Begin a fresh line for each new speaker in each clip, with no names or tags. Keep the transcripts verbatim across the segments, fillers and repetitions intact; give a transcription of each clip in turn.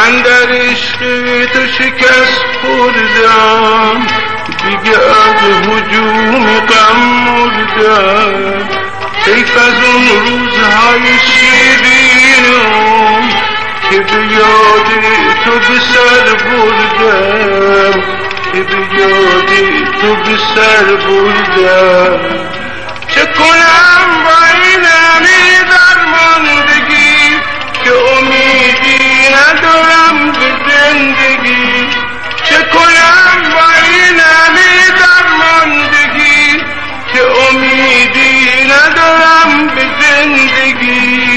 من در عشق تو شکست خوردم، دیگه از هجوم غم مردم. حیف از اون روزهای شیرینم که به یاد تو به سر بردم، که به یاد تو به سر بردم. چه کنم با این همه درماندگی که امیدی ندارم به زندگی؟ چه کنم با این همه درماندگی که امیدی ندارم به زندگی؟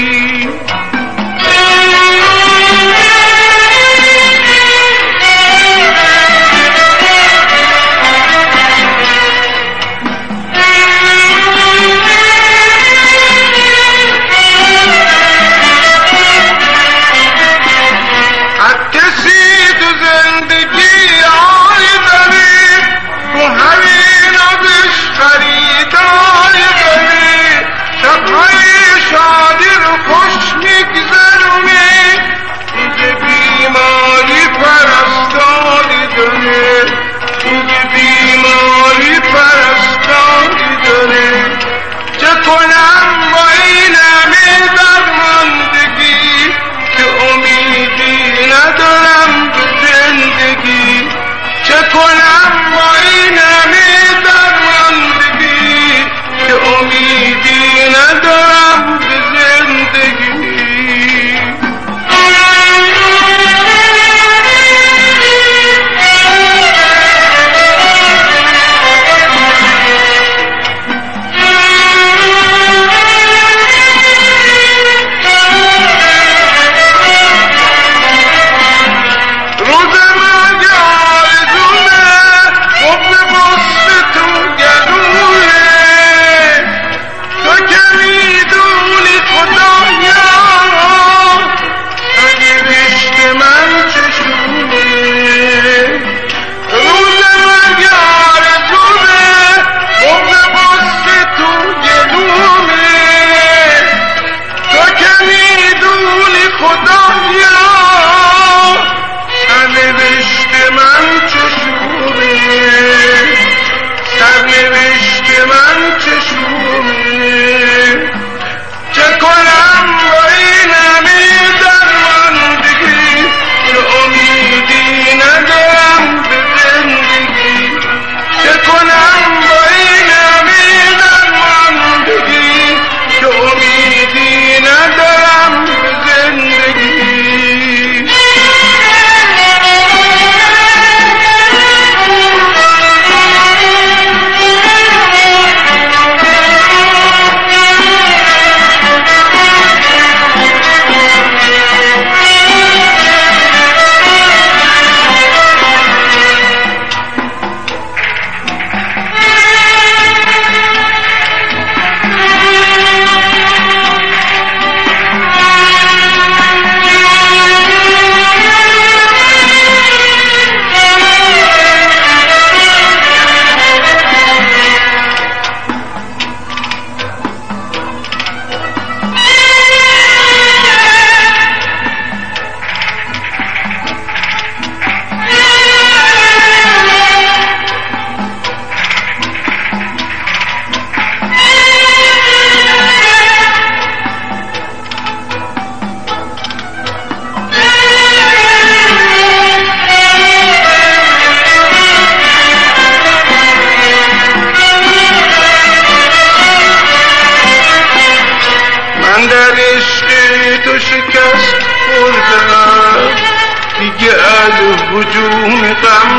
دیگه از هجوم غم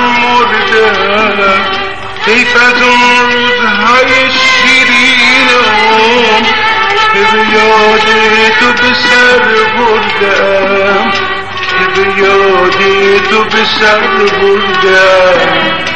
مردم. حیف از اون روزهای شیرینم که به یاد تو به سر بردم، که به یاد تو به سر بردم.